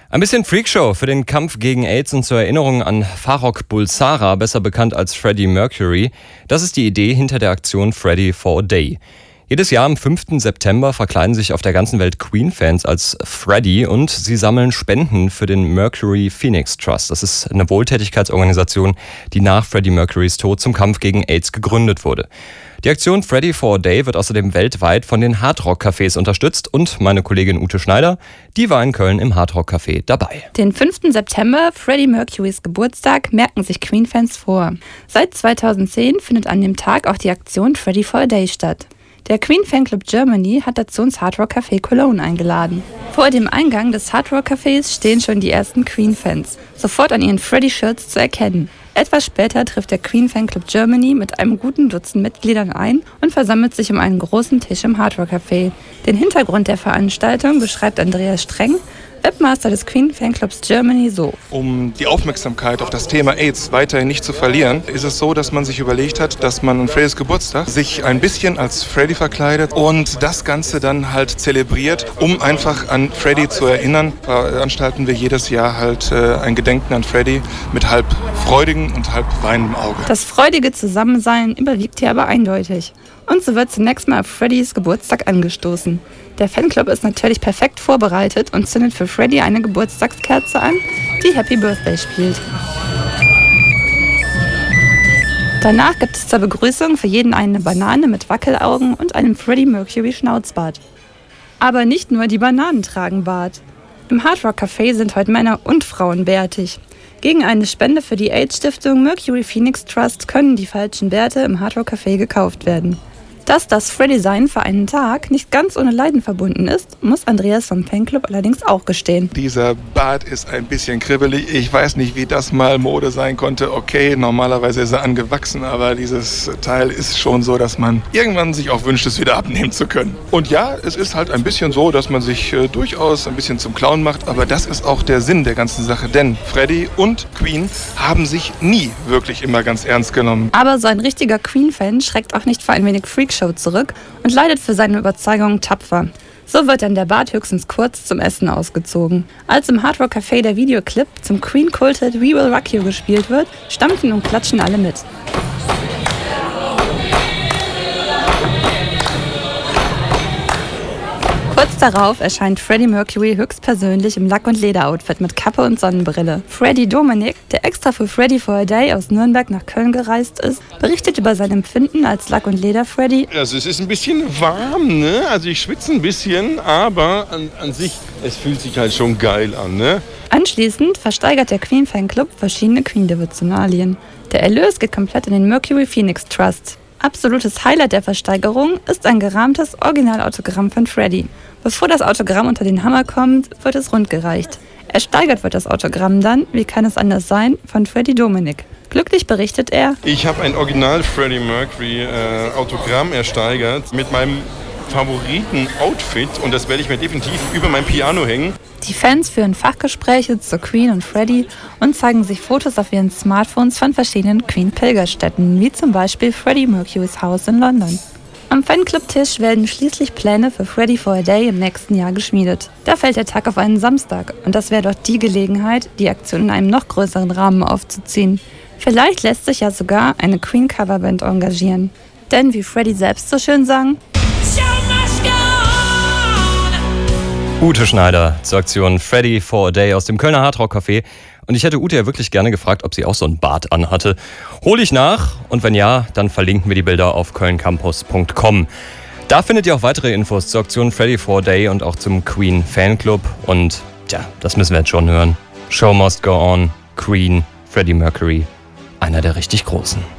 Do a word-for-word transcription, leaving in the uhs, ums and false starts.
Ein bisschen Freakshow für den Kampf gegen AIDS und zur Erinnerung an Farrokh Bulsara, besser bekannt als Freddie Mercury. Das ist die Idee hinter der Aktion Freddie for a Day. Jedes Jahr am fünften September verkleiden sich auf der ganzen Welt Queen-Fans als Freddie und sie sammeln Spenden für den Mercury Phoenix Trust. Das ist eine Wohltätigkeitsorganisation, die nach Freddie Mercurys Tod zum Kampf gegen AIDS gegründet wurde. Die Aktion Freddie for a Day wird außerdem weltweit von den Hardrock-Cafés unterstützt und meine Kollegin Ute Schneider, die war in Köln im Hardrock-Café dabei. Den fünften September, Freddie Mercurys Geburtstag, merken sich Queen-Fans vor. Seit zweitausendzehn findet an dem Tag auch die Aktion Freddie for a Day statt. Der Queen Fanclub Germany hat dazu ins Hardrock Café Cologne eingeladen. Vor dem Eingang des Hardrock Cafés stehen schon die ersten Queen-Fans, sofort an ihren Freddie-Shirts zu erkennen. Etwas später trifft der Queen Fanclub Germany mit einem guten Dutzend Mitgliedern ein und versammelt sich um einen großen Tisch im Hardrock Café. Den Hintergrund der Veranstaltung beschreibt Andreas Streng, Webmaster des Queen Fanclubs Germany, so. Um die Aufmerksamkeit auf das Thema AIDS weiterhin nicht zu verlieren, ist es so, dass man sich überlegt hat, dass man an Freddys Geburtstag sich ein bisschen als Freddie verkleidet und das Ganze dann halt zelebriert, um einfach an Freddie zu erinnern. Veranstalten wir jedes Jahr halt äh, ein Gedenken an Freddie mit halb freudigem und halb weinendem Auge. Das freudige Zusammensein überwiegt hier aber eindeutig. Und so wird zunächst mal auf Freddys Geburtstag angestoßen. Der Fanclub ist natürlich perfekt vorbereitet und zündet für Freddie eine Geburtstagskerze an, die Happy Birthday spielt. Danach gibt es zur Begrüßung für jeden eine Banane mit Wackelaugen und einem Freddie Mercury Schnauzbart. Aber nicht nur die Bananen tragen Bart. Im Hardrock Café sind heute Männer und Frauen bärtig. Gegen eine Spende für die AIDS-Stiftung Mercury Phoenix Trust können die falschen Bärte im Hardrock Café gekauft werden. Dass das Freddie-Sein für einen Tag nicht ganz ohne Leiden verbunden ist, muss Andreas vom Fanclub allerdings auch gestehen. Dieser Bart ist ein bisschen kribbelig. Ich weiß nicht, wie das mal Mode sein konnte. Okay, normalerweise ist er angewachsen, aber dieses Teil ist schon so, dass man irgendwann sich auch wünscht, es wieder abnehmen zu können. Und ja, es ist halt ein bisschen so, dass man sich äh, durchaus ein bisschen zum Clown macht, aber das ist auch der Sinn der ganzen Sache, denn Freddie und Queen haben sich nie wirklich immer ganz ernst genommen. Aber so ein richtiger Queen-Fan schreckt auch nicht vor ein wenig Freakshow zurück und leidet für seine Überzeugung tapfer. So wird dann der Bart höchstens kurz zum Essen ausgezogen. Als im Hardrock Café der Videoclip zum Queen-Kultet We Will Rock You gespielt wird, stampfen und klatschen alle mit. Kurz darauf erscheint Freddie Mercury höchstpersönlich im Lack- und Lederoutfit mit Kappe und Sonnenbrille. Freddie Dominic, der extra für Freddie for a Day aus Nürnberg nach Köln gereist ist, berichtet über sein Empfinden als Lack- und Leder-Freddie. Also es ist ein bisschen warm, ne? Also ich schwitze ein bisschen, aber an, an sich, es fühlt sich halt schon geil an, ne? Anschließend versteigert der Queen Fanclub verschiedene Queen-Devotionalien. Der Erlös geht komplett in den Mercury Phoenix Trust. Absolutes Highlight der Versteigerung ist ein gerahmtes Originalautogramm von Freddie. Bevor das Autogramm unter den Hammer kommt, wird es rundgereicht. Ersteigert wird das Autogramm dann, wie kann es anders sein, von Freddie Dominic. Glücklich berichtet er: Ich habe ein Original Freddie Mercury äh, Autogramm ersteigert mit meinem Favoriten-Outfit und das werde ich mir definitiv über mein Piano hängen. Die Fans führen Fachgespräche zu Queen und Freddie und zeigen sich Fotos auf ihren Smartphones von verschiedenen Queen-Pilgerstätten, wie zum Beispiel Freddie Mercurys Haus in London. Am Fanclub-Tisch werden schließlich Pläne für Freddie for a Day im nächsten Jahr geschmiedet. Da fällt der Tag auf einen Samstag und das wäre doch die Gelegenheit, die Aktion in einem noch größeren Rahmen aufzuziehen. Vielleicht lässt sich ja sogar eine Queen-Coverband engagieren. Denn wie Freddie selbst so schön sang: Ute Schneider zur Aktion Freddie for a Day aus dem Kölner Hardrock Café. Und ich hätte Ute ja wirklich gerne gefragt, ob sie auch so ein Bart anhatte. Hole ich nach und wenn ja, dann verlinken wir die Bilder auf köln campus punkt com. Da findet ihr auch weitere Infos zur Aktion Freddie for a Day und auch zum Queen Fanclub. Und tja, das müssen wir jetzt schon hören. Show must go on. Queen, Freddie Mercury, einer der richtig Großen.